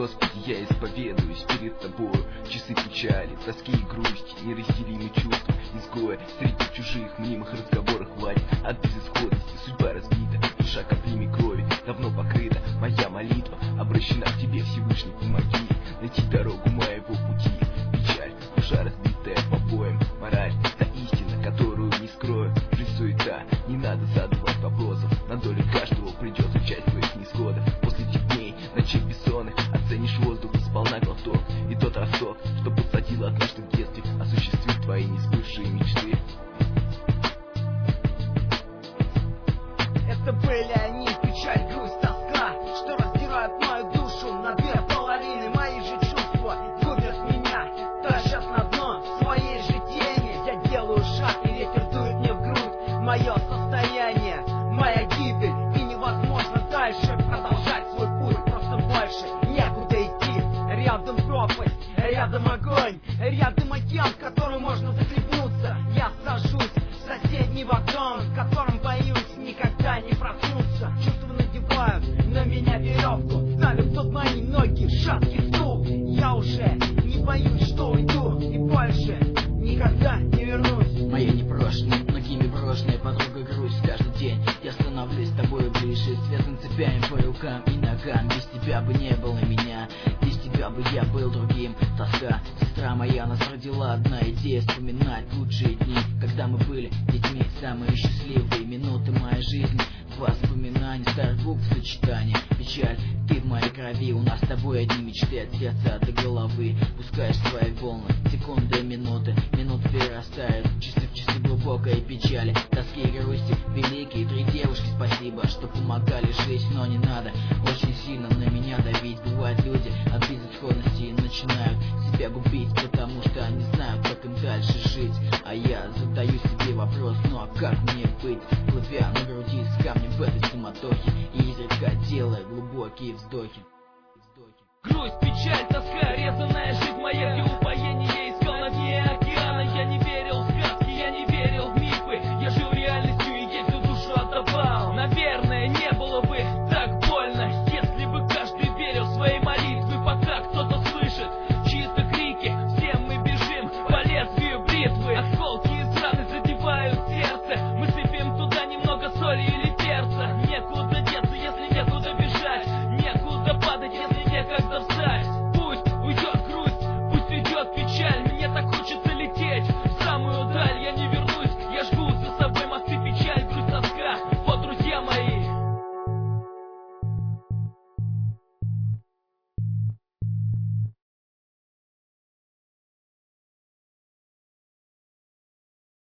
Господи, я исповедуюсь перед Тобою. Часы печали, тоски и грусти, неразделимые чувства изгоя. Среди чужих мнимых разговоров хватит от безысходности. Судьба разбита, душа каплями крови давно покрыта. Моя молитва обращена к Тебе, Всевышний, помоги найти дорогу моего пути. Печаль, душа разбитая побоем, мораль, та истина, которую не скрою. Жизнь суета, не надо задавать вопросов. На долю каждого придется часть твоих несходов. После этих дней, ночей бессонных, оценишь воздух сполна глоток. И тот росток, что подсадил однажды в детстве, осуществит твои несбывшие мечты. Это были они, печаль, грусть, тоска, что раздирают мою душу на две половины. Мои же чувства губят меня, тащат на дно своей же тени. Я делаю шаг, и ветер дует мне в грудь. Мое состояние, моя гибель, и невозможно дальше продолжать свой путь. Просто больше некуда идти. Рядом пропасть, рядом огонь, рядом океан, в который можно захлебнуться. Я сажусь в соседний вагон, в котором боюсь никогда не проснуться. Чувства надевают на меня веревку, ставят под мои ноги шаткий стул. Я уже не боюсь, что уйду, и больше никогда не вернусь. Моя непрошенная, многими брошенная подруга грусть каждый день. Я становлюсь с тобой ближе, связан цепями по рукам и ногам. Без тебя бы не было меня, без тебя бы я был другим. Тоска, сестра моя, нас родила одна идея: вспоминать лучшие дни, когда мы были детьми. Самые счастливые минуты моей жизни, воспоминания старых букв в сочетании. Печаль, ты в моей крови, у нас с тобой одни мечты от сердца до головы. Пускаешь свои волны, секунды, минуты, минуты перерастают часы в часы глубокой печали, тоски и грусти великие. 3 девушки, спасибо, что помогали жить, но не надо очень сильно на меня давить. Бывают люди от безысходности начинают себя губить, потому что они знают, как им дальше жить. А я задаю себе вопрос: ну а как мне быть, плывя на груди с камнем в этой суматохе, и изредка делая глубокие вздохи. Грусть, печаль, тоска, резаная жизнь моя, где упоение